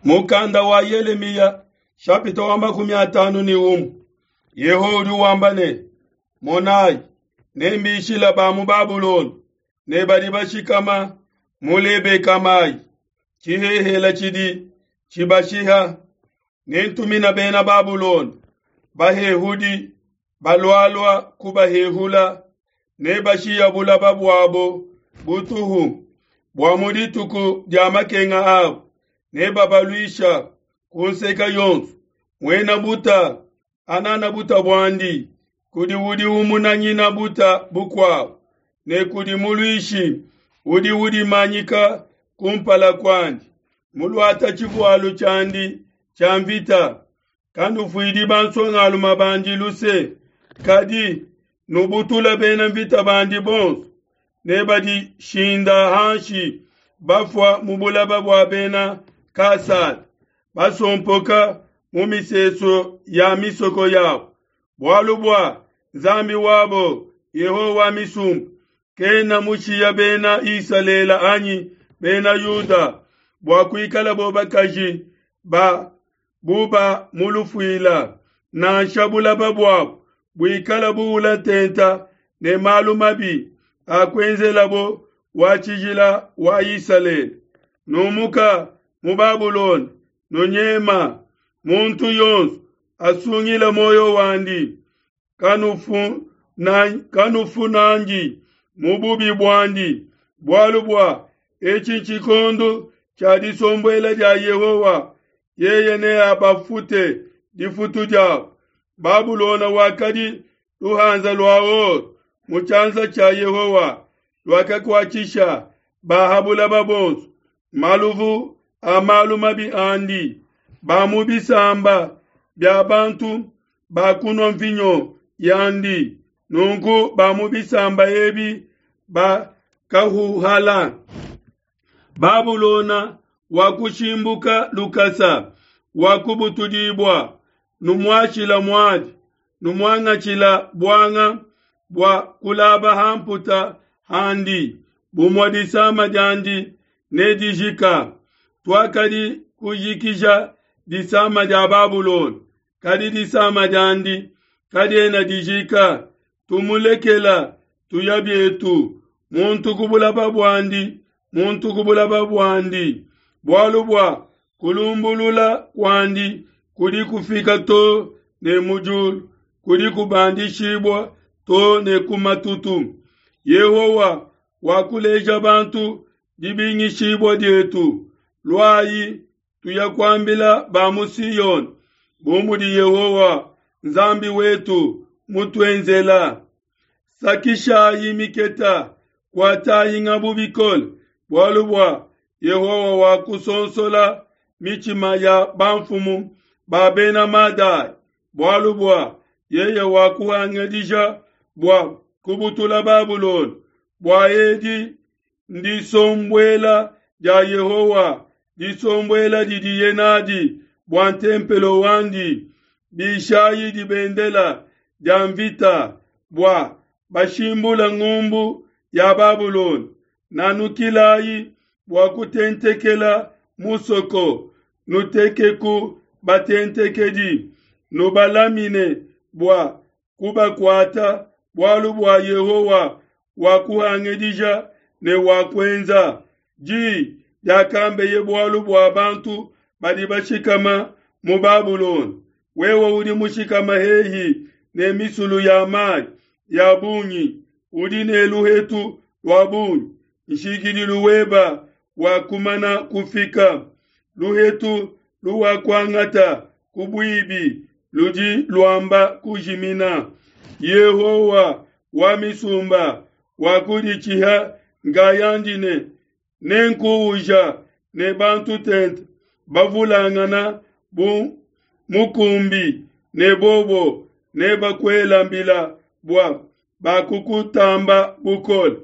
Mukanda wa Yeremia chapito wa 50 ni Yehudi wambane monai nembishila ba mu Babulon ne bari bashikama mulebe kamai chihehela chidi chibashiha nentumina bena Babulon bahehudi balwalwa kubahehula ne bashiya bula babwabo butuhu bwamudituku jamakenga ab ne babaluisha kunseka yonsu wena buta anana buta bwandi kudi wudi umunanyina buta bukwa ne kudi muluishi wudi manyika kumpala kwandi mulwata chivualu chandi chamvita kandu fuidi bansonga alumabandi luse kadi nubutula bena mvita bandi bonsu ne badi shinda hanshi bafwa mubula babwa bena kasad basompoka mumiseso ya misoko yao bwalubwa zambi wabo Yehowa misum kena mushiya bena isalela anyi bena yuda bwakuikala bobakaji ba buba mulufuila na shabula babwa bwikala buula tenta ne malumabi akwenzela bo wachijila wa Israel numuka mu Babulon nonyema muntu yonsu asungila moyo wandi kanufu nanji mububi bwandi bwalubwa echinchikondo chadisombwela ja Yehowa yeye ne abafute difutu ja Babulona wakadi luhanza lwao muchanza cha Yehowa lwakakwachisha bahabula babonsu maluvu amalu mabi andi bamubisamba bya bantu bakuno mvinyo yandi nungu bamubisamba ebi bakahuhala Babulona wakushimbuka lukasa wakubutudibwa numwachila mwadi numwangachila bwanga bwa kulaba hamputa handi bumwadisama jandi nedijika twakadi kujikisha disama ja Babulon kadi disama jandi kadi ena dijika tumulekela tuyabietu muntu kubula babwandi bwalubwa kulumbulula kwandi kudi kufika to ne mujul kudi kubandishibwa to ne kumatutu Yehowa wakuleja bantu dibinyishibwa dietu lwayi tuyakwambila bamusiyon bumudi Yehowa nzambi wetu mutwenzela sakisha yimiketa kwa tayi ngabubikol bwalubwa Yehowa wakusonsola michima ya banfumu babena madai bwalubwa yeye wakuhangedisha bwa kubutula Babulon bwa edi ndisombwela ja Yehowa disombwela didiyenadi bwa tempelo wandi bishayi dibendela jamvita bwa bashimbula ngumbu ya Babulon nanukilayi bwa kutentekela musoko nutekeku batentekedi nubalamine bwa kubakwata bwalubwa Yehowa wakuhangedisha ne wakwenza ji yakambe yebwalubwa abantu badi bashikama mu Babulon wewe udi mushikama hehi ne misulu ya maji ya bunyi udi ne luhetu wa bunyi nshikidi luweba wakumana kufika luhetu luwa kwangata kubwibi luji luamba kujimina Yehowa wa misumba wakudichiha ngayandine nenkuuja ne bantu tent bavulangana bu mukumbi ne bobo ne bakwela mbila bwa bakukutamba bukol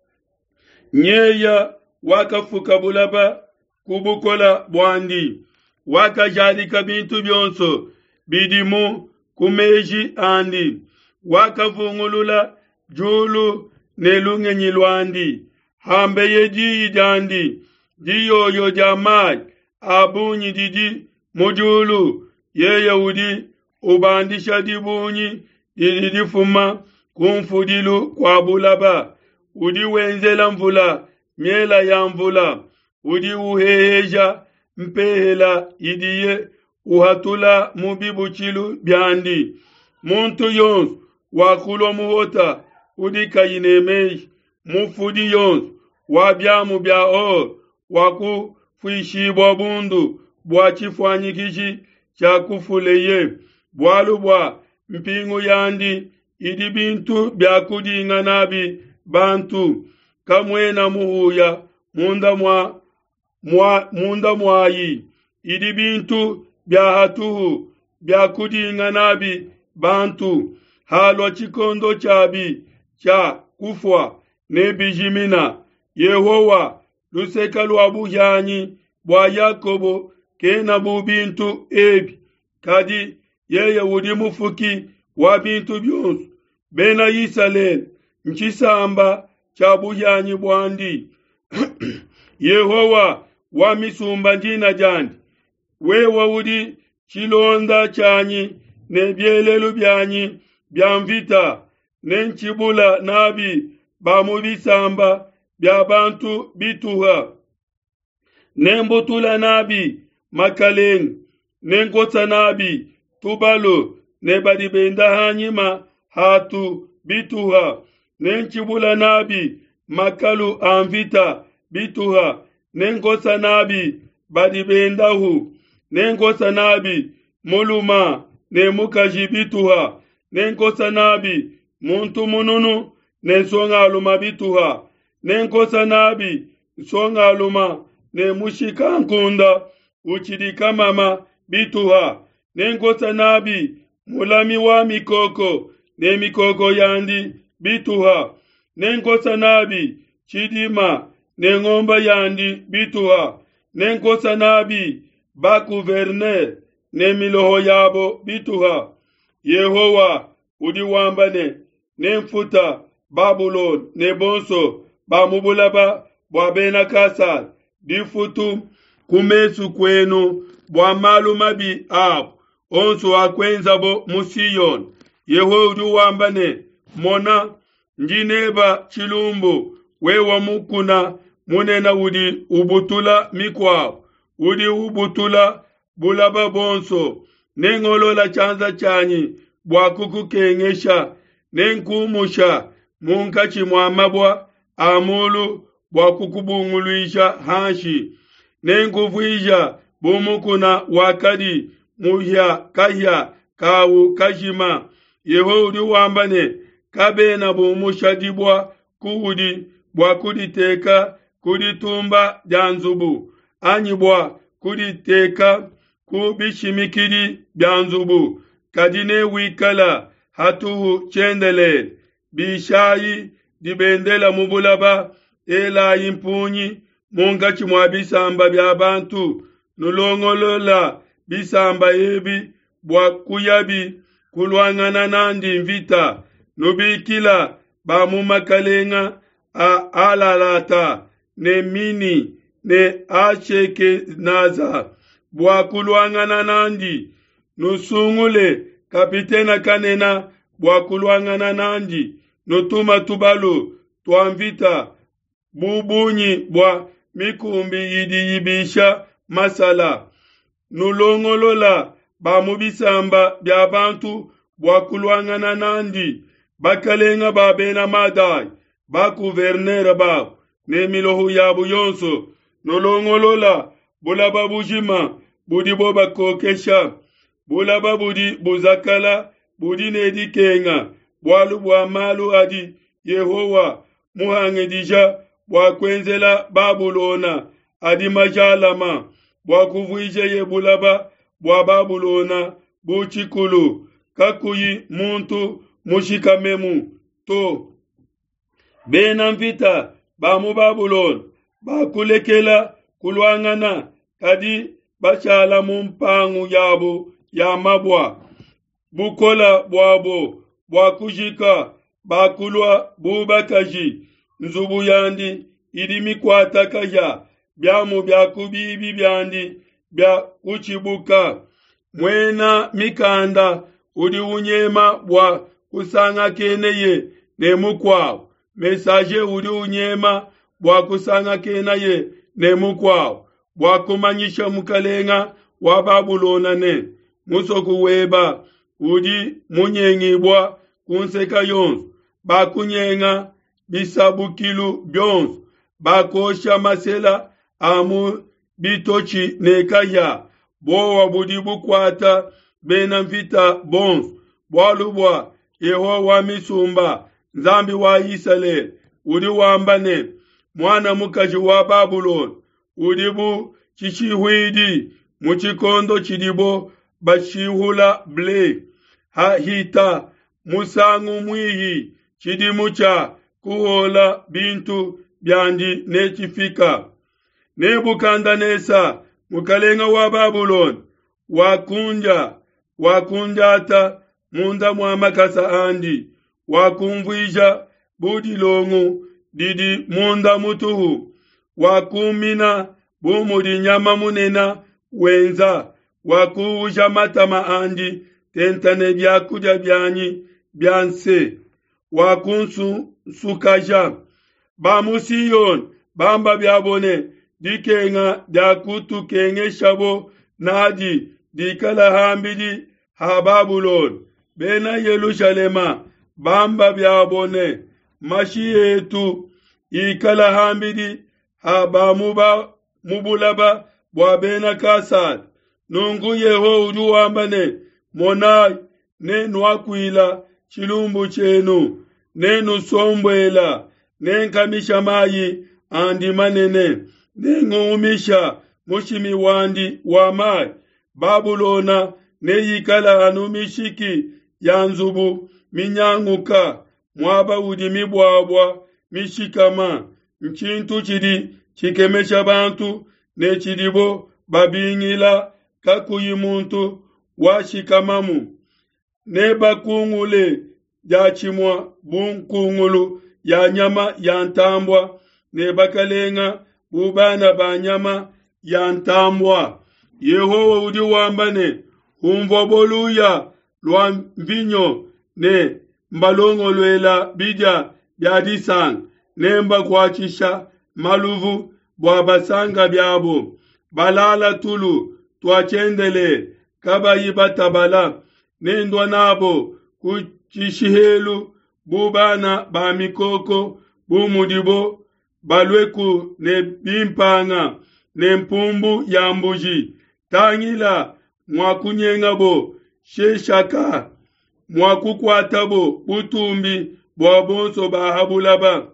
nyeya wakafuka bulaba kubukola bwandi wakajadika bintu byonso bidimu kumeji andi wakavungulula julu nelungenyi lwandi hambe yeji jandi diyoyo jamai abunyi didi mujulu ye Yahudi ubandisha dibunyi didi fuma kumfudilu kwa bulaba udi wenzela mvula miela ya mvula udi uheheja mpehela idiye uhatula mubibuchilu byandi muntu yons wakulo muhota udi kayinemei mufudi yons wabyamu bya waku fuishibwa bundu bwa chifwanyikishi cha kufuleye bwalu bwa mpingu yandi idi bintu bya kudinga nabi bantu kamwena muhuya munda mwayi idi bintu bya hatuhu bya kudinga nabi bantu halwa chikondo chabi cha kufwa nebijimina Yehowa luseka lwa buhyanyi bwa Yakobo kena bubintu ebi kadi yeye udi mufuki wa bintu byonsu bena Israeli nchisamba cha buhyanyi bwandi Yehowa wa misumba njina jandi wewa udi chilonda chanyi nebyelelu byanyi byamvita nenchibula nabi bamubisamba bya bantu bituha nembutula nabi makaleng nenkotsa nabi tubalo nebadibenda hanyima hatu bituha nenchibula nabi makalu amvita bituha nenkotsa nabi badibendahu nenkotsa nabi muluma nemukaji bituha nenkotsa nabi muntu mununu nensongaluma bituha nenkosa nabi songaluma nemushika nkunda uchidika mama bituha nenkosa nabi mulami wa mikoko nemikoko yandi bituha nenkosa nabi chidima nengomba yandi bituha nenkosa nabi bakuverner nemiloho yabo bituha Yehowa udiwambane nemfuta Babylon nebonso bamubulaba bwabena kasal difutu kumesu kwenu bwamalu mabi abo onso akwenzabo musiyon Yehudi wambane mona njineba chilumbu wewa mukuna munena udi ubutula mikwao udi ubutula bulaba bonso nengolola chanza chanyi bwakukukengesha nenkumusha munkachi mwamabwa amulu bwakukubunguluisha hanshi nenkuvuisha bumukuna wakadi muhya kahya kawu kashima Yehudi wambane kabena bumushadibwa kuhudi bwakuditeka kuditumba janzubu anyibwa kuditeka kubishimikidi byanzubu kadine wikala hatuhu chendele bishayi dibendela mubulaba ela impunyi mungachi mwa bisamba bya bantu nulongolola bisamba yebi bwa kuyabi kulwangana nandi mvita nubikila bamumakalenga alalata ne mini ne acheke naza bwa kulwangana nandi nusungule kapitena kanena bwa kulwangana nandi nutuma tubalo twamvita bubunyi bwa mikumbi yidiyibisha masala nulongolola bamubisamba bya bantu bwa kulwangana nandi bakalenga babena madai bakuvernera babo nemilohu yabu yonso nulongolola bulaba bujima budi boba kokesha bulaba budi buzakala budi nedikenga bwalu bwa malu adi Yehowa muhangedisha bwa kwenzela Babulona adi majalama bwa kuvuije ye bulaba bwa Babulona buchikulu kakuyi muntu mushikamemu to bena mvita bamu Babulona bakulekela kulwangana kadi bachala mumpangu yabo ya mabwa bukola bwabo bwakujika bakulwa bubakaji nzubu yandi idimi kwata kaya byamu byakubibi byandi bya kuchibuka. Mwena mikanda udi unyema bwa kusanga keneye ne mukwao. Mesaje udi unyema bwa kusanga kenaye ne mukwao. Bwa kumanyisha mukalenga wa Babulona ne. Musoku weba udi munyengi bwa kunseka yonsu. Bakunyenga bisabukilu byonsu. Bakosha masela amu bitochi nekaya. Bowa budi bukwata bena mfita bonsu. Bwalubwa Yehowa misumba nzambi wa Israeli. Udi wambane mwana mukaji wa Babulon. Udi bu chichihwidi muchikondo chidibo bachihula ble. Ha hita musangu mwihi chidimucha kuhola bintu byandi nechifika. Nebukadneza mukalenga wa Babulon wakunjata munda mwa makasa andi wakumvija budilongu didi munda mutuhu wakumina bumudi nyama munena wenza wakuuja matama andi tentane byakuja byanyi byanse wakunsu sukaja bamusiyon bamba byabone dikenga dakutu kenge shabo nadi dikala hambidi ha Babulon bena Yerusalema bamba byabone mashi yetu ikala hambidi ha bamuba mubulaba bwa bena kasad nungu yeho uduwambane monai nenu akwila chilumbu chenu nenu sombwela nenkamisha mayi andi manene nengumisha mushimi wandi wa mai Babulona neyikala anumishiki yanzubu minyanguka mwaba udi mibwabwa mishikama mchintu chidi chikemesha bantu nechidibo babingila kakuyimuntu washikamamu nebakungule jachimwa bunkungulu ya nyama yantambwa nebakalenga bubana banyama yantambwa. Yehowa udi wambane umvoboluya lwa mvinyo ne mbalongo lwela bidya byadisang nemba kwachisha maluvu bwa basanga byabo balala tulu twachendele kabayi batabala nendwa nabo kuchishihelu bubana ba mikoko bumudibo balweku ne bimpanga ne mpumbu ya mbuji tangila mwakunyengabo sheshaka mwakukwatabo butumbi bwabonso bahabulaba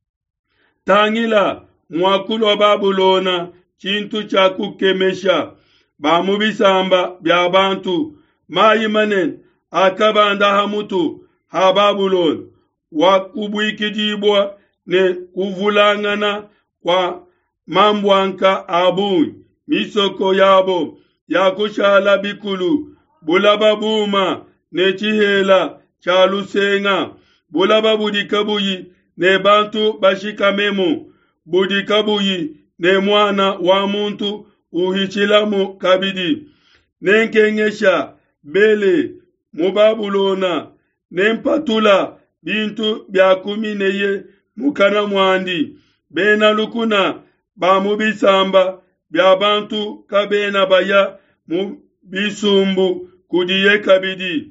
tangila mwakulwa Babulona chintu cha kukemesha bamubisamba bya bantu mayimanen akabanda hamutu ha Babulon wakubwikidibwa ne kuvulangana kwa mambwanka abun misoko yabo yakushala bikulu bulaba buma ne chihela chalusenga bulaba budikabuyi ne bantu bashikamemu budikabuyi ne mwana wa muntu uhichilamu kabidi nenkengesha bele mubabulona nempatula bintu byakumineye mukana mwandi bena lukuna bamubisamba bya bantu kabena baya mu bisumbu kudiye kabidi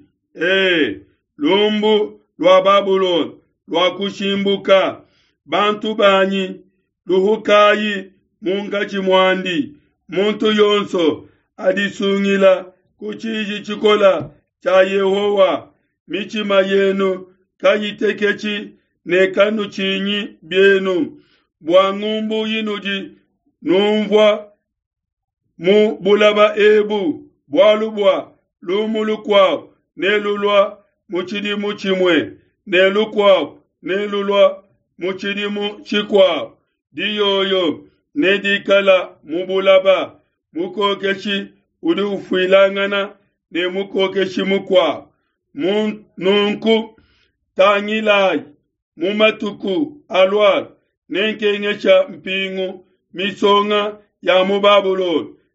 lumbu lwa Babulon lwa kushimbuka bantu banyi luhukayi mungachi mwandi muntu yonso adisungila kuchiji chikola cha Yehowa michima yenu kayitekechi nekanu chinyi byenu bwangumbu yinuji numvwa mu bulaba ebu bwalubwa lumulukwa nelulwa muchidi muchimwe nelukwa nelulwa muchidi muchikwa diyoyo nedikala mubulaba mukokeshi udi ufilangana ne mukokeshi mukwa nunku tangilai mumatuku alwar nenkengesha mpingu misonga ya mu Babulon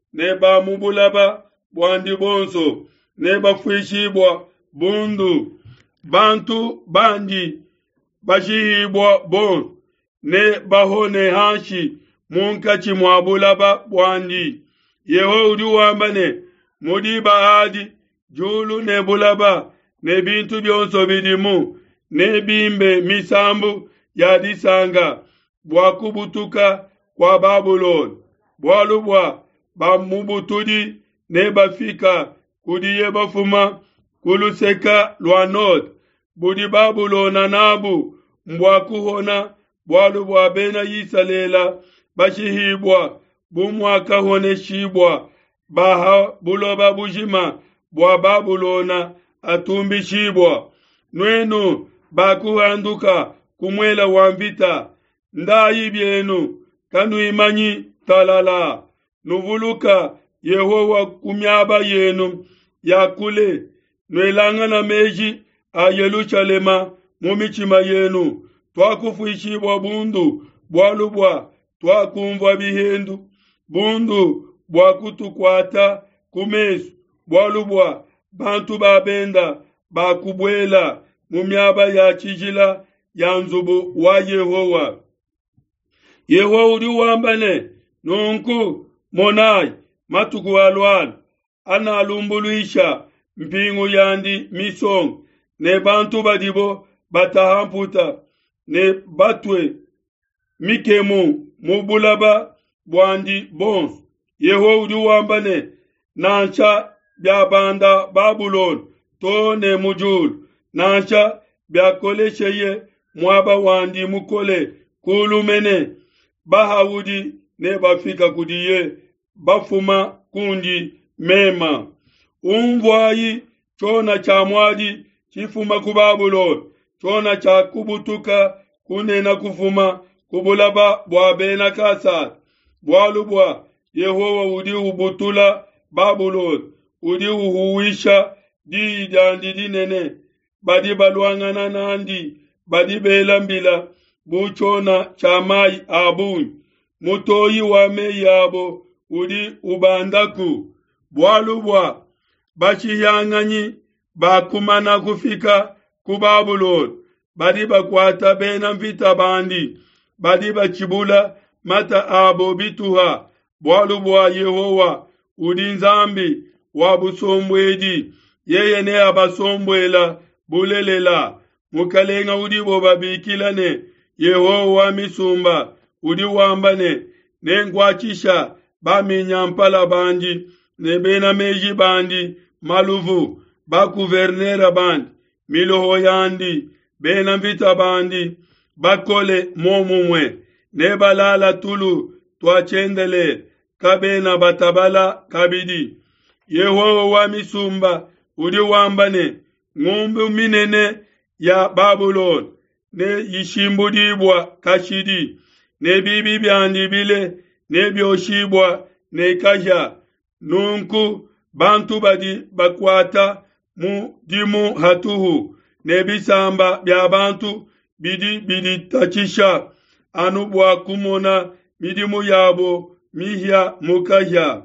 ne ba mubulaba bwandi bonso ne bafwishibwa bundu bantu banji bashihibwa bon ne bahone hanshi munkachi mwabulaba bwandi Yehudi wambane mudi baadi julu ne bulaba ne bintu byonso bidimu ne bimbe misambu yadisanga bwakubutuka kwa Babulon bwalubwa bamubutudi ne bafika kudiye bafuma kuluseka lwanod budi Babulona nabu mbwakuhona bwalubwa bena yisalela bashihibwa bumwaka hone shibwa baha buloba bujima bwa Babulona atumbi shibwa nwenu bakuhanduka kumwela wambita ndayi byenu kanu imanyi talala nuvuluka Yehowa kumyaba yenu yakule nwelangana meji a Yerusalema mumichima yenu twakufuishibwa bundu bwalubwa twakumva bihendu bundu bwakutukwata kumesu bwalubwa bantu babenda bakubwela mumyaba ya chijila ya nzubu wa Yehowa Yehudi wambane nunku monai matuku alwal ana lumbuluisha mpingu yandi misong ne bantu badibo batahamputa ne batwe mikemu mubulaba bwandi bons Yehudi wambane nancha byabanda Babulon to ne mujul nancha byakolesheye mwaba wandi mukole kulumene bahawudi ne bafika kudiye bafuma kundi mema umvwayi chona cha mwadi chifuma ku Babulon chona cha kubutuka kunena kufuma kubulaba bwabena kasat bwalubwa Yehowa udi ubutula Babulon udi uhuwisha di dandi dinene badi balwangana nandi badi belambila buchona chamai abun mutoyi wa meyabo udi ubandaku bwalubwa bachiyanganyi bakumana kufika ku Babulon badi bakwata bena mvita bandi badi bachibula mata abo bituha bwalubwa Yehowa udi nzambi wabusombweji yeye ne abasombwela bulelela mukalenga udi bobabikilane Yehowa misumba udi wambane nengwachisha baminyampala bandi nebena meji bandi maluvu bakuvernera bandi miloho yandi bena mvita bandi bakole momumwe nebalala tulu twachendele kabena batabala kabidi Yehowa misumba udi wambane ngumbu minene ya Babulon ne yishimbudibwa kashidi ne bibi byandi bile ne byoshibwa ne kaja nunku bantu badi bakwata mu dimu hatuhu ne bisamba bya bantu bidi tachisha anubwa kumona midimu yabo mihya mukaja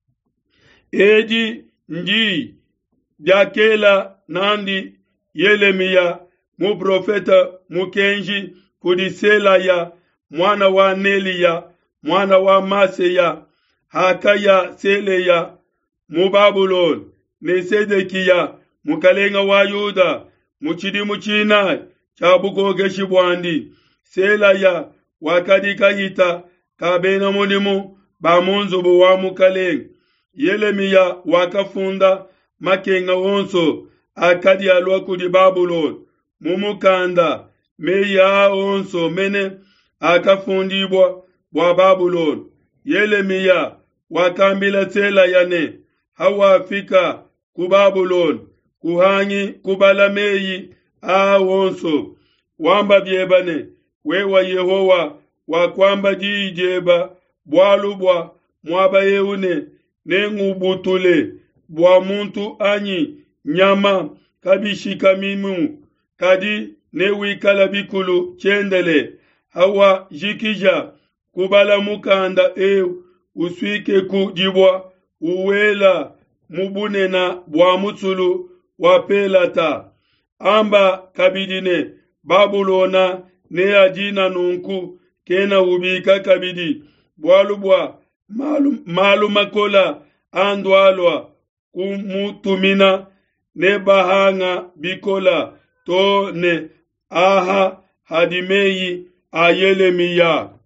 eji ndi byakela nandi Yeremia mu profeta mukenji kudisela ya mwana wa Nelia mwana wa Maseya Hakaya Seleya mu Babulon ne Sedekia mukalenga wa Yuda muchidi muchina chabukoge shibwandi Selaya wakadika hita kabena mulimu bamunzubu wa mukalenga Yeremia wakafunda makenga wonso akadi alwa kudi Babulon mumukanda meya onso mene akafundibwa bwa Babulon Yeremia wakambila sela yane hawafika ku Babulon kuhangi kubala meyi onso wamba byebane wewa Yehowa wakwamba jijeba bwalubwa mwaba yeune nengubutule bwa muntu anyi nyama kabishika mimu kadi newikala bikulu chendele hawa jikija kubala mukanda uswike ku jibwa uwela mubunena bwa mutsulu wa pelata amba kabidine babulona ne ajina nunku kena ubika kabidi bwalubwa malu makola andwalwa kumutumina ne bahanga bikola to ne aha hadimeyi ayelemiya